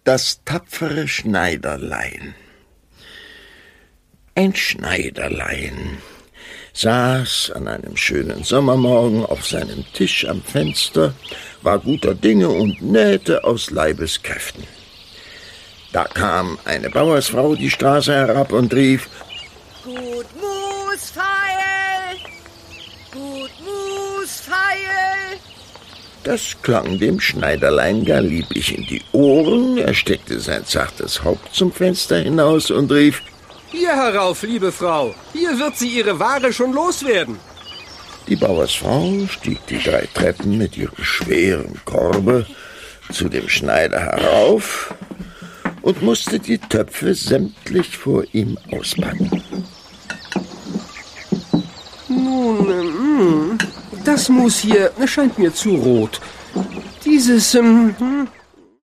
Das tapfere Schneiderlein. Ein Schneiderlein saß an einem schönen Sommermorgen auf seinem Tisch am Fenster, war guter Dinge und nähte aus Leibeskräften. Da kam eine Bauersfrau die Straße herab und rief: Gut Musfeil! Gut Musfeil! Das klang dem Schneiderlein gar lieblich in die Ohren. Er steckte sein zartes Haupt zum Fenster hinaus und rief: Hier herauf, liebe Frau. Hier wird sie ihre Ware schon loswerden. Die Bauersfrau stieg die 3 Treppen mit ihrem schweren Korbe zu dem Schneider herauf und musste die Töpfe sämtlich vor ihm auspacken. Nun, das Mus hier scheint mir zu rot. Dieses